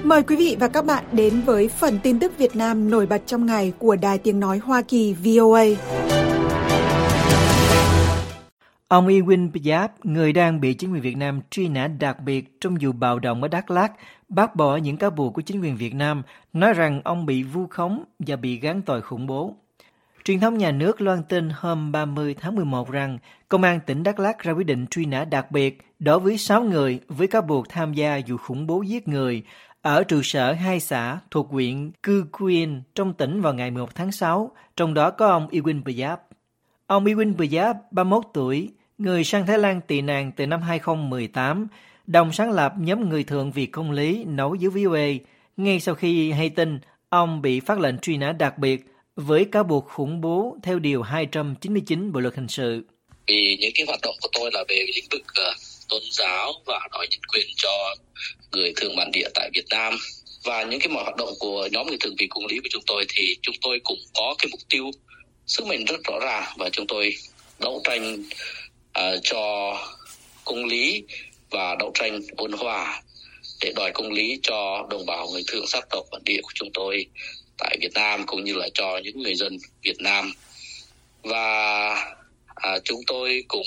Mời quý vị và các bạn đến với phần tin tức Việt Nam nổi bật trong ngày của Đài Tiếng Nói Hoa Kỳ VOA. Ông Ewin Giáp, người đang bị chính quyền Việt Nam truy nã đặc biệt trong vụ bạo động ở Đắk Lắk, bác bỏ những cáo buộc của chính quyền Việt Nam, nói rằng ông bị vu khống và bị gán tội khủng bố. Truyền thông nhà nước loan tin hôm 30 tháng 11 rằng Công an tỉnh Đắk Lắk ra quyết định truy nã đặc biệt đối với 6 người với cáo buộc tham gia vụ khủng bố giết người ở trụ sở 2 xã thuộc huyện Cư Quyên trong tỉnh vào ngày 11 tháng 6, trong đó có ông Ewin Giáp. Ông Ewin Giáp, 31 tuổi, người sang Thái Lan tị nạn từ năm 2018, đồng sáng lập nhóm Người Thượng vì Công lý nói với VOA ngay sau khi hay tin ông bị phát lệnh truy nã đặc biệt với cáo buộc khủng bố theo Điều 299 Bộ Luật Hình sự. Vì những cái hoạt động của tôi là về lĩnh vực tôn giáo và đòi nhân quyền cho người thường bản địa tại Việt Nam. Và những cái mọi hoạt động của nhóm Người Thường vì Công lý của chúng tôi thì chúng tôi cũng có cái mục tiêu sứ mệnh rất rõ ràng, và chúng tôi đấu tranh cho công lý và đấu tranh ôn hòa để đòi công lý cho đồng bào người Thường sắc tộc bản địa của chúng tôi tại Việt Nam, cũng như là cho những người dân Việt Nam. Và chúng tôi cũng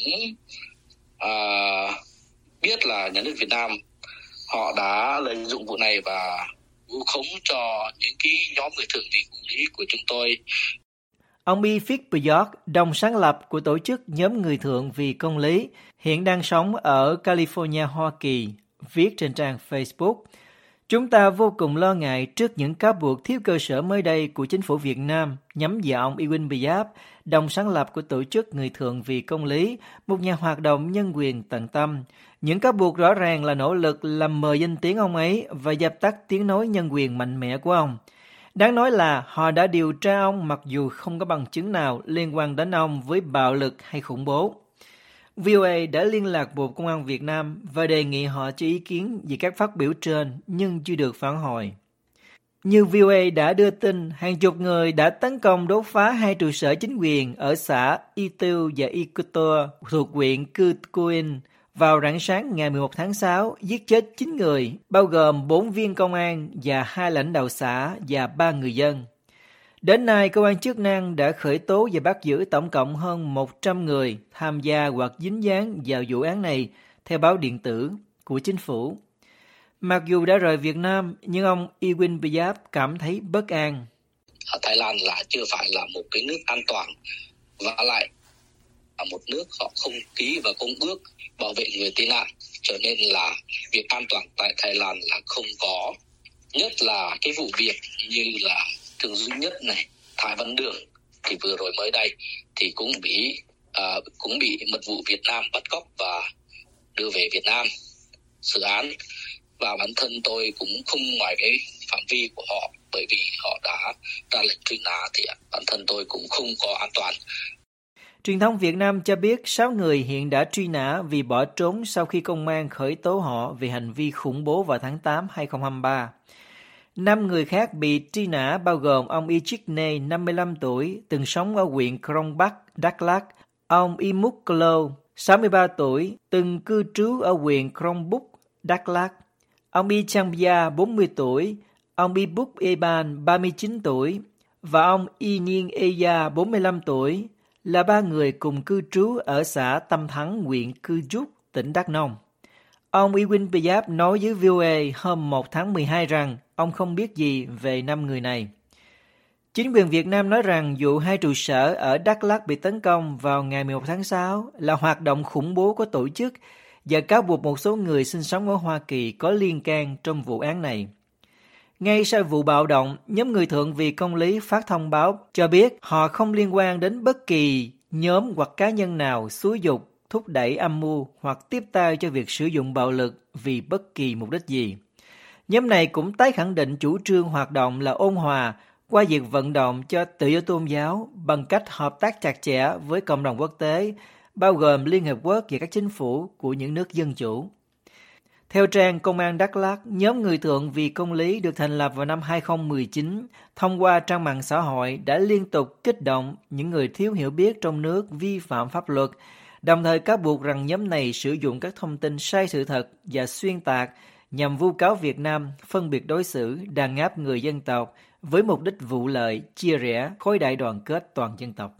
biết là nhà nước Việt Nam họ đã lợi dụng vụ này và vu khống cho những cái nhóm Người Thường vì Công lý của chúng tôi. Ông Bific Bjork, đồng sáng lập của tổ chức nhóm Người Thượng vì Công lý, hiện đang sống ở California, Hoa Kỳ, viết trên trang Facebook: "Chúng ta vô cùng lo ngại trước những cáo buộc thiếu cơ sở mới đây của chính phủ Việt Nam nhắm vào ông Ewin Giáp, đồng sáng lập của tổ chức Người Thượng vì Công lý, một nhà hoạt động nhân quyền tận tâm. Những cáo buộc rõ ràng là nỗ lực làm mờ danh tiếng ông ấy và dập tắt tiếng nói nhân quyền mạnh mẽ của ông. Đáng nói là họ đã điều tra ông mặc dù không có bằng chứng nào liên quan đến ông với bạo lực hay khủng bố." VOA đã liên lạc Bộ Công an Việt Nam và đề nghị họ cho ý kiến về các phát biểu trên nhưng chưa được phản hồi. Như VOA đã đưa tin, hàng chục người đã tấn công đốt phá 2 trụ sở chính quyền ở xã Y Tiêu và Y Cơ thuộc huyện Cư Quyên vào rạng sáng ngày 11 tháng 6, giết chết 9 người, bao gồm 4 viên công an và 2 lãnh đạo xã và 3 người dân. Đến nay, cơ quan chức năng đã khởi tố và bắt giữ tổng cộng hơn 100 người tham gia hoặc dính dáng vào vụ án này, theo báo điện tử của chính phủ. Mặc dù đã rời Việt Nam, nhưng ông Ewin Giáp cảm thấy bất an. Ở Thái Lan là chưa phải là một cái nước an toàn, và lại là một nước họ không ký và công ước bảo vệ người tị nạn, cho nên là việc an toàn tại Thái Lan là không có. Nhất là cái vụ việc như là Thường Duy Nhất này, Thái Văn Đường thì vừa rồi mới đây thì cũng bị mật vụ Việt Nam bắt cóc và đưa về Việt Nam xử án. Và bản thân tôi cũng không ngoài cái phạm vi của họ, bởi vì họ đã ra lệnh truy nã thì bản thân tôi cũng không có an toàn. Truyền thông Việt Nam cho biết 6 người hiện đã truy nã vì bỏ trốn sau khi công an khởi tố họ về hành vi khủng bố vào tháng 8 2023. 5 người khác bị truy nã bao gồm ông Ichikne, 55 tuổi, từng sống ở huyện Krông Bắc, Đắk Lắk; ông Imuklo, 63 tuổi, từng cư trú ở huyện Krông Búc, Đắk Lắk; ông Ichambia, 40 tuổi, ông Ibuk Eban, 39 tuổi, và ông Inin Eya, 45 tuổi, là 3 người cùng cư trú ở xã Tâm Thắng, huyện Cư Trúc, tỉnh Đắk Nông. Ông Ewin Giáp nói với VOA hôm 1 tháng 12 rằng ông không biết gì về 5 người này. Chính quyền Việt Nam nói rằng vụ 2 trụ sở ở Đắk Lắk bị tấn công vào ngày 11 tháng 6 là hoạt động khủng bố có tổ chức và cáo buộc một số người sinh sống ở Hoa Kỳ có liên can trong vụ án này. Ngay sau vụ bạo động, nhóm Người Thượng vì Công lý phát thông báo cho biết họ không liên quan đến bất kỳ nhóm hoặc cá nhân nào xúi giục, thúc đẩy âm mưu hoặc tiếp tay cho việc sử dụng bạo lực vì bất kỳ mục đích gì. Nhóm này cũng tái khẳng định chủ trương hoạt động là ôn hòa qua việc vận động cho tự do tôn giáo bằng cách hợp tác chặt chẽ với cộng đồng quốc tế, bao gồm Liên Hợp Quốc và các chính phủ của những nước dân chủ. Theo trang Công an Đắk Lắk, nhóm Người Thượng vì Công lý được thành lập vào năm 2019 thông qua trang mạng xã hội đã liên tục kích động những người thiếu hiểu biết trong nước vi phạm pháp luật, đồng thời cáo buộc rằng nhóm này sử dụng các thông tin sai sự thật và xuyên tạc nhằm vu cáo Việt Nam phân biệt đối xử, đàn áp người dân tộc với mục đích vụ lợi, chia rẽ, khối đại đoàn kết toàn dân tộc.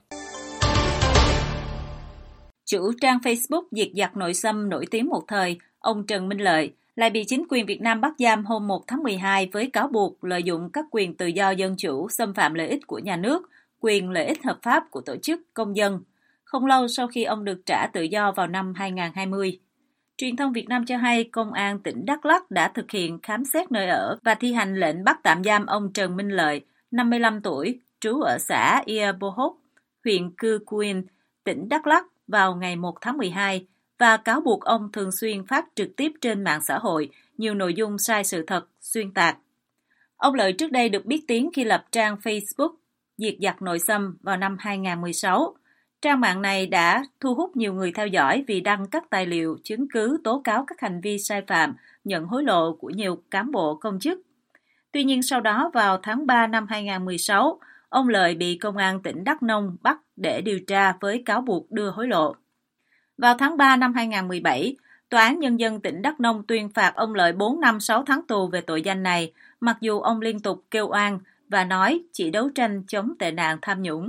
Chủ trang Facebook diệt giặc nội xâm nổi tiếng một thời, ông Trần Minh Lợi, lại bị chính quyền Việt Nam bắt giam hôm 1 tháng 12 với cáo buộc lợi dụng các quyền tự do dân chủ, xâm phạm lợi ích của nhà nước, quyền lợi ích hợp pháp của tổ chức, công dân, không lâu sau khi ông được trả tự do vào năm 2020. Truyền thông Việt Nam cho hay Công an tỉnh Đắk Lắk đã thực hiện khám xét nơi ở và thi hành lệnh bắt tạm giam ông Trần Minh Lợi, 55 tuổi, trú ở xã Iabohok, huyện Cư Quyên, tỉnh Đắk Lắk vào ngày 1 tháng 12 và cáo buộc ông thường xuyên phát trực tiếp trên mạng xã hội nhiều nội dung sai sự thật, xuyên tạc. Ông Lợi trước đây được biết tiếng khi lập trang Facebook diệt giặc nội xâm vào năm 2016. Trang mạng này đã thu hút nhiều người theo dõi vì đăng các tài liệu, chứng cứ tố cáo các hành vi sai phạm, nhận hối lộ của nhiều cán bộ công chức. Tuy nhiên sau đó vào tháng 3 năm 2016, ông Lợi bị Công an tỉnh Đắk Nông bắt để điều tra với cáo buộc đưa hối lộ. Vào tháng 3 năm 2017, Tòa án Nhân dân tỉnh Đắk Nông tuyên phạt ông Lợi 4 năm 6 tháng tù về tội danh này, mặc dù ông liên tục kêu oan và nói chỉ đấu tranh chống tệ nạn tham nhũng.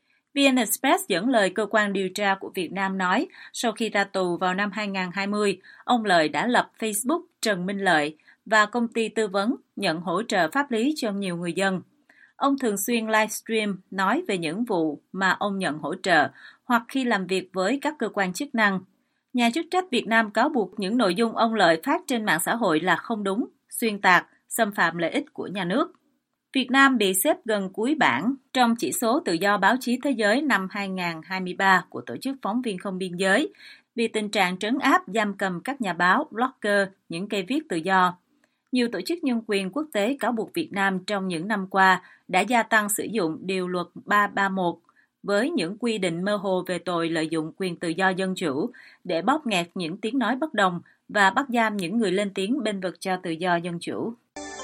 VN Express dẫn lời cơ quan điều tra của Việt Nam nói, sau khi ra tù vào năm 2020, ông Lợi đã lập Facebook Trần Minh Lợi và công ty tư vấn nhận hỗ trợ pháp lý cho nhiều người dân. Ông thường xuyên livestream nói về những vụ mà ông nhận hỗ trợ hoặc khi làm việc với các cơ quan chức năng. Nhà chức trách Việt Nam cáo buộc những nội dung ông Lợi phát trên mạng xã hội là không đúng, xuyên tạc, xâm phạm lợi ích của nhà nước. Việt Nam bị xếp gần cuối bảng trong chỉ số tự do báo chí thế giới năm 2023 của Tổ chức Phóng viên Không Biên giới vì tình trạng trấn áp giam cầm các nhà báo, blogger, những cây viết tự do. Nhiều tổ chức nhân quyền quốc tế cáo buộc Việt Nam trong những năm qua đã gia tăng sử dụng Điều luật 331 với những quy định mơ hồ về tội lợi dụng quyền tự do dân chủ để bóp nghẹt những tiếng nói bất đồng và bắt giam những người lên tiếng bênh vực cho tự do dân chủ.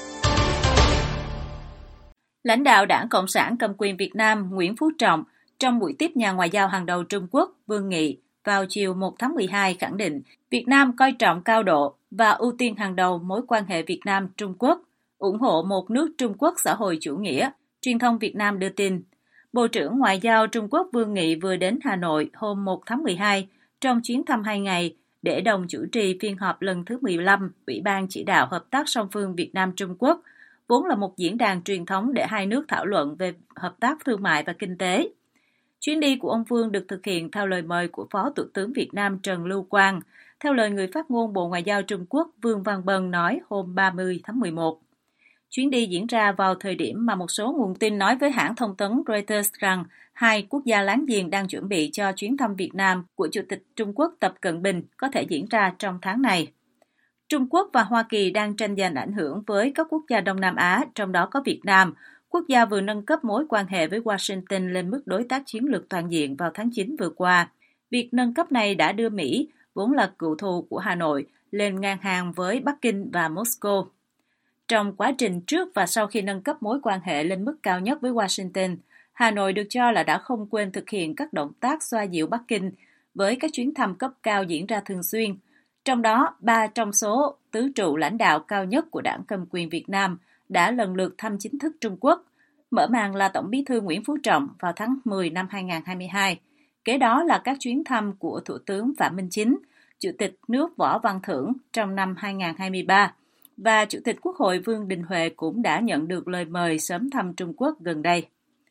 Lãnh đạo Đảng Cộng sản cầm quyền Việt Nam Nguyễn Phú Trọng trong buổi tiếp nhà ngoại giao hàng đầu Trung Quốc Vương Nghị vào chiều 1 tháng 12 khẳng định Việt Nam coi trọng cao độ và ưu tiên hàng đầu mối quan hệ Việt Nam-Trung Quốc, ủng hộ một nước Trung Quốc xã hội chủ nghĩa, truyền thông Việt Nam đưa tin. Bộ trưởng Ngoại giao Trung Quốc Vương Nghị vừa đến Hà Nội hôm 1 tháng 12 trong chuyến thăm 2 ngày để đồng chủ trì phiên họp lần thứ 15 Ủy ban Chỉ đạo Hợp tác song phương Việt Nam-Trung Quốc, vốn là một diễn đàn truyền thống để hai nước thảo luận về hợp tác thương mại và kinh tế. Chuyến đi của ông Vương được thực hiện theo lời mời của Phó Thủ tướng Việt Nam Trần Lưu Quang, theo lời người phát ngôn Bộ Ngoại giao Trung Quốc Vương Văn Bân nói hôm 30 tháng 11. Chuyến đi diễn ra vào thời điểm mà một số nguồn tin nói với hãng thông tấn Reuters rằng hai quốc gia láng giềng đang chuẩn bị cho chuyến thăm Việt Nam của Chủ tịch Trung Quốc Tập Cận Bình có thể diễn ra trong tháng này. Trung Quốc và Hoa Kỳ đang tranh giành ảnh hưởng với các quốc gia Đông Nam Á, trong đó có Việt Nam. Quốc gia vừa nâng cấp mối quan hệ với Washington lên mức đối tác chiến lược toàn diện vào tháng 9 vừa qua. Việc nâng cấp này đã đưa Mỹ, vốn là cựu thù của Hà Nội, lên ngang hàng với Bắc Kinh và Moscow. Trong quá trình trước và sau khi nâng cấp mối quan hệ lên mức cao nhất với Washington, Hà Nội được cho là đã không quên thực hiện các động tác xoa dịu Bắc Kinh với các chuyến thăm cấp cao diễn ra thường xuyên. Trong đó, 3 trong số tứ trụ lãnh đạo cao nhất của Đảng cầm quyền Việt Nam đã lần lượt thăm chính thức Trung Quốc. Mở màn là Tổng bí thư Nguyễn Phú Trọng vào tháng 10 năm 2022. Kế đó là các chuyến thăm của Thủ tướng Phạm Minh Chính, Chủ tịch nước Võ Văn Thưởng trong năm 2023. Và Chủ tịch Quốc hội Vương Đình Huệ cũng đã nhận được lời mời sớm thăm Trung Quốc gần đây.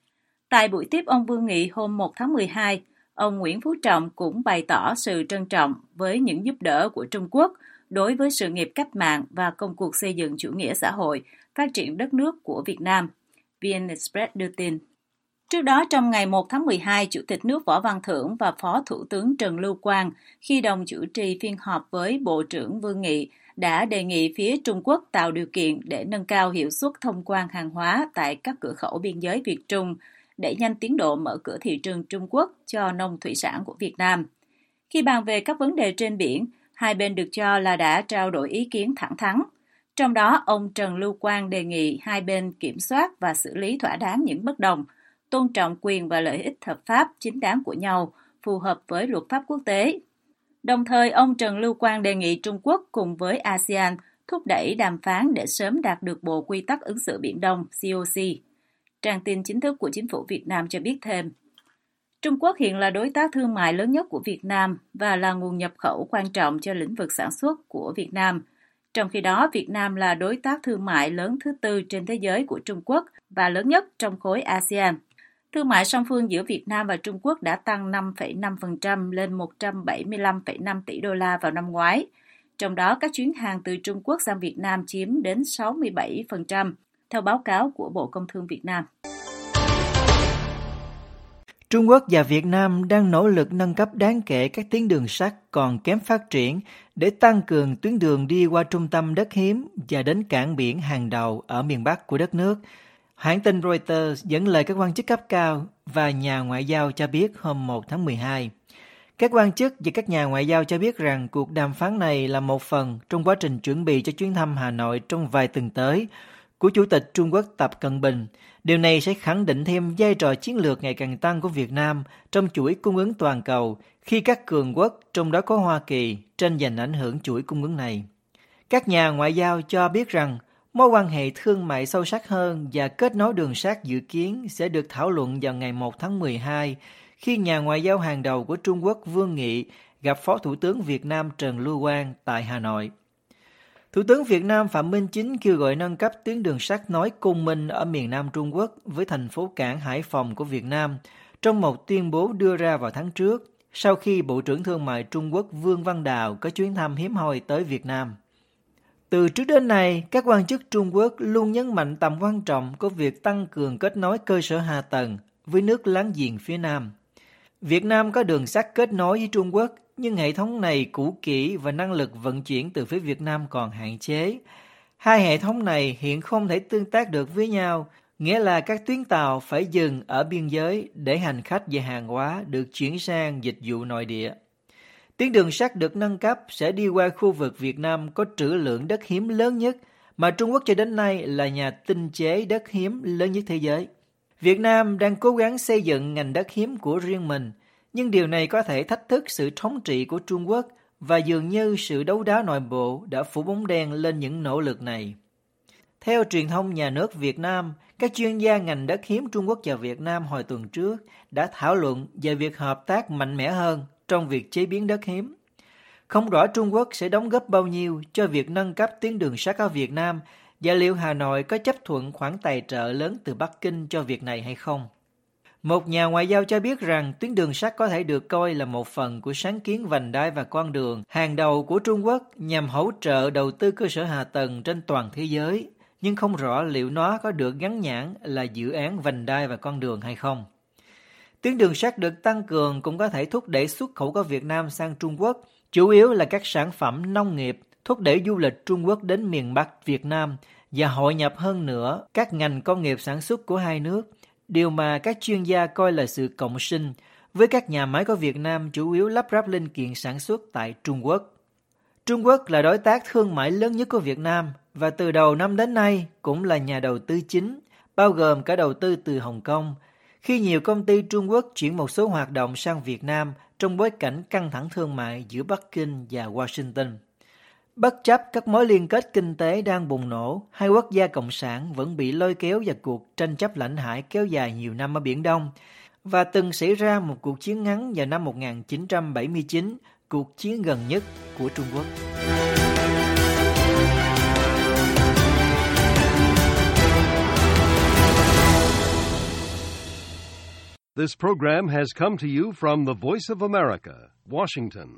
Tại buổi tiếp ông Vương Nghị hôm 1 tháng 12, ông Nguyễn Phú Trọng cũng bày tỏ sự trân trọng với những giúp đỡ của Trung Quốc đối với sự nghiệp cách mạng và công cuộc xây dựng chủ nghĩa xã hội, phát triển đất nước của Việt Nam, VN Express đưa tin. Trước đó, trong ngày 1 tháng 12, Chủ tịch nước Võ Văn Thưởng và Phó Thủ tướng Trần Lưu Quang, khi đồng chủ trì phiên họp với Bộ trưởng Vương Nghị, đã đề nghị phía Trung Quốc tạo điều kiện để nâng cao hiệu suất thông quan hàng hóa tại các cửa khẩu biên giới Việt-Trung, đẩy nhanh tiến độ mở cửa thị trường Trung Quốc cho nông thủy sản của Việt Nam. Khi bàn về các vấn đề trên biển, hai bên được cho là đã trao đổi ý kiến thẳng thắn. Trong đó, ông Trần Lưu Quang đề nghị hai bên kiểm soát và xử lý thỏa đáng những bất đồng, tôn trọng quyền và lợi ích hợp pháp chính đáng của nhau, phù hợp với luật pháp quốc tế. Đồng thời, ông Trần Lưu Quang đề nghị Trung Quốc cùng với ASEAN thúc đẩy đàm phán để sớm đạt được Bộ Quy tắc ứng xử Biển Đông COC. Trang tin chính thức của chính phủ Việt Nam cho biết thêm, Trung Quốc hiện là đối tác thương mại lớn nhất của Việt Nam và là nguồn nhập khẩu quan trọng cho lĩnh vực sản xuất của Việt Nam. Trong khi đó, Việt Nam là đối tác thương mại lớn thứ tư trên thế giới của Trung Quốc và lớn nhất trong khối ASEAN. Thương mại song phương giữa Việt Nam và Trung Quốc đã tăng 5,5% lên 175,5 tỷ đô la vào năm ngoái. Trong đó, các chuyến hàng từ Trung Quốc sang Việt Nam chiếm đến 67%, theo báo cáo của Bộ Công Thương Việt Nam. Trung Quốc và Việt Nam đang nỗ lực nâng cấp đáng kể các tuyến đường sắt còn kém phát triển để tăng cường tuyến đường đi qua trung tâm đất hiếm và đến cảng biển hàng đầu ở miền Bắc của đất nước. Hãng tin Reuters dẫn lời các quan chức cấp cao và nhà ngoại giao cho biết hôm 1 tháng 12. Các quan chức và các nhà ngoại giao cho biết rằng cuộc đàm phán này là một phần trong quá trình chuẩn bị cho chuyến thăm Hà Nội trong vài tuần tới của Chủ tịch Trung Quốc Tập Cận Bình. Điều này sẽ khẳng định thêm vai trò chiến lược ngày càng tăng của Việt Nam trong chuỗi cung ứng toàn cầu khi các cường quốc, trong đó có Hoa Kỳ, tranh giành ảnh hưởng chuỗi cung ứng này. Các nhà ngoại giao cho biết rằng mối quan hệ thương mại sâu sắc hơn và kết nối đường sắt dự kiến sẽ được thảo luận vào ngày 1 tháng 12 khi nhà ngoại giao hàng đầu của Trung Quốc Vương Nghị gặp Phó Thủ tướng Việt Nam Trần Lưu Quang tại Hà Nội. Thủ tướng Việt Nam Phạm Minh Chính kêu gọi nâng cấp tuyến đường sắt nối Côn Minh ở miền Nam Trung Quốc với thành phố cảng Hải Phòng của Việt Nam trong một tuyên bố đưa ra vào tháng trước sau khi Bộ trưởng Thương mại Trung Quốc Vương Văn Đào có chuyến thăm hiếm hoi tới Việt Nam. Từ trước đến nay, các quan chức Trung Quốc luôn nhấn mạnh tầm quan trọng của việc tăng cường kết nối cơ sở hạ tầng với nước láng giềng phía Nam. Việt Nam có đường sắt kết nối với Trung Quốc, nhưng hệ thống này cũ kỹ và năng lực vận chuyển từ phía Việt Nam còn hạn chế. Hai hệ thống này hiện không thể tương tác được với nhau, nghĩa là các tuyến tàu phải dừng ở biên giới để hành khách và hàng hóa được chuyển sang dịch vụ nội địa. Tuyến đường sắt được nâng cấp sẽ đi qua khu vực Việt Nam có trữ lượng đất hiếm lớn nhất, mà Trung Quốc cho đến nay là nhà tinh chế đất hiếm lớn nhất thế giới. Việt Nam đang cố gắng xây dựng ngành đất hiếm của riêng mình, nhưng điều này có thể thách thức sự thống trị của Trung Quốc và dường như sự đấu đá nội bộ đã phủ bóng đen lên những nỗ lực này. Theo truyền thông nhà nước Việt Nam, các chuyên gia ngành đất hiếm Trung Quốc và Việt Nam hồi tuần trước đã thảo luận về việc hợp tác mạnh mẽ hơn trong việc chế biến đất hiếm. Không rõ Trung Quốc sẽ đóng góp bao nhiêu cho việc nâng cấp tuyến đường sắt ở Việt Nam và liệu Hà Nội có chấp thuận khoản tài trợ lớn từ Bắc Kinh cho việc này hay không. Một nhà ngoại giao cho biết rằng tuyến đường sắt có thể được coi là một phần của sáng kiến vành đai và con đường hàng đầu của Trung Quốc nhằm hỗ trợ đầu tư cơ sở hạ tầng trên toàn thế giới, nhưng không rõ liệu nó có được gắn nhãn là dự án vành đai và con đường hay không. Tuyến đường sắt được tăng cường cũng có thể thúc đẩy xuất khẩu của Việt Nam sang Trung Quốc, chủ yếu là các sản phẩm nông nghiệp, thúc đẩy du lịch Trung Quốc đến miền Bắc Việt Nam và hội nhập hơn nữa các ngành công nghiệp sản xuất của hai nước, điều mà các chuyên gia coi là sự cộng sinh với các nhà máy của Việt Nam chủ yếu lắp ráp linh kiện sản xuất tại Trung Quốc. Trung Quốc là đối tác thương mại lớn nhất của Việt Nam và từ đầu năm đến nay cũng là nhà đầu tư chính, bao gồm cả đầu tư từ Hồng Kông, khi nhiều công ty Trung Quốc chuyển một số hoạt động sang Việt Nam trong bối cảnh căng thẳng thương mại giữa Bắc Kinh và Washington. Bất chấp các mối liên kết kinh tế đang bùng nổ, hai quốc gia cộng sản vẫn bị lôi kéo vào cuộc tranh chấp lãnh hải kéo dài nhiều năm ở Biển Đông và từng xảy ra một cuộc chiến ngắn vào năm 1979, cuộc chiến gần nhất của Trung Quốc. This program has come to you from the Voice of America, Washington.